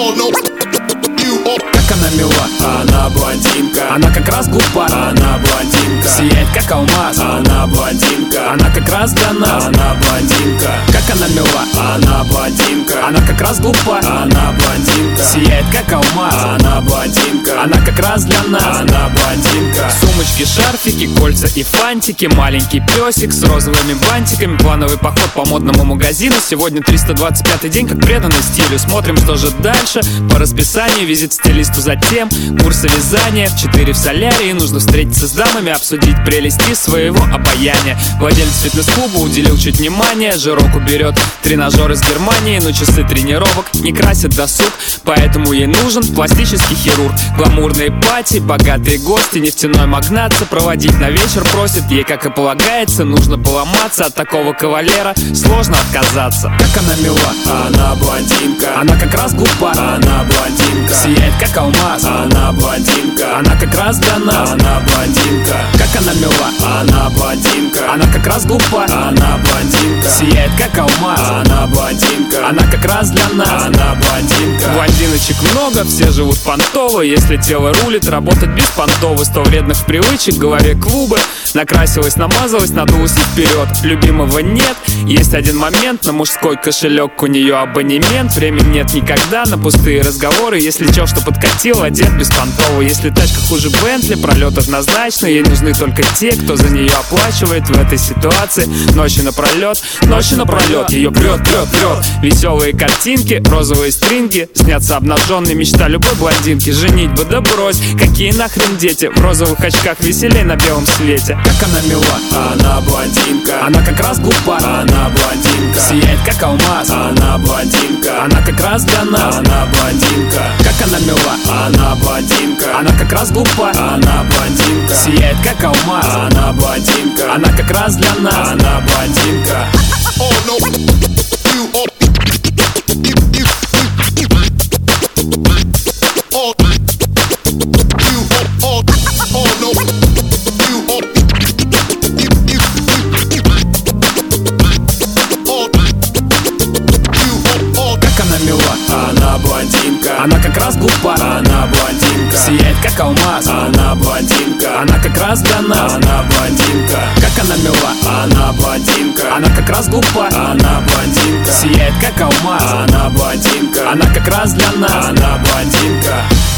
all know you all. Как она мила, Она блондинка, она как раз глупа, она блондинка, сияет как алмаз, она блондинка, она как раз для нас. она блондинка, Как она мила, она блондинка, она как раз глупа, она блондинка, сияет как алмаз, она блондинка, она как раз для нас. она блондинка. Сумочки, шарфики, кольца и фантики, маленький песик с розовыми бантиками, плановый поход по модному магазину. Сегодня 325-й день, как преданный стилю. Смотрим, что же дальше по расписанию. Визит к стилисту, затем курсы вязания. В 4 в солярии, нужно встретиться с дамами, обсудить прелести своего обаяния. Владелец фитнес-клуба уделил чуть внимания. Жирок уберет тренажер из Германии, но часы тренировок не красят досуг, поэтому ей нужен пластический хирург. Гламурные пати, богатые гости, нефтяной магнат сопроводить на вечер просит. Ей, как и полагается, нужно поломаться. От такого кавалера сложно отказаться. Как она мила, Она блондинка, она как раз глупа, она блондинка, сияет как алмаз, она блондинка, она как раз для нас. она блондинка, Как она мила, она блондинка, она как раз глупа, она блондинка, сияет как алмаз, она блондинка, она как раз для нас. она блондинка. Блондиночек много, все живут понтово. Если тело рулит, работать беспонтово. 100 вредных привычек, в голове клубы. Накрасилась, намазалась, надулась и вперед. Любимого нет, есть один момент. На мужской кошелек у нее абонемент. Времени нет никогда на пустые разговоры. Если чё, что подкатил, одет беспонтово. Если тачка хуже Бентли, пролет однозначно. Ей нужны только те, кто за нее оплачивает в этой ситуации. Ночи напролет, ее прет. Веселые картинки, розовые стринги, снятся обнаженные, мечта любой блондинки. Женитьба, да брось, какие нахрен дети, в розовых очках веселей на белом свете. Как она мила, Она блондинка, она как раз глупа, она блондинка, сияет как алмаз, она блондинка, она как раз для нас. она блондинка, Как она мила, она блондинка, она как раз глупа, она блондинка, сияет как алмаз, она блондинка, она как раз для нас. она блондинка. All know you all. All you all know you all. Как она мила, Она блондинка, она как раз глупа, она блондинка, сияет как алмаз, она блондинка, она как раз для нас. она блондинка, Как она мила, она блондинка, она как раз глупа, она блондинка, сияет как алмаз, она блондинка, она как раз для нас. она блондинка.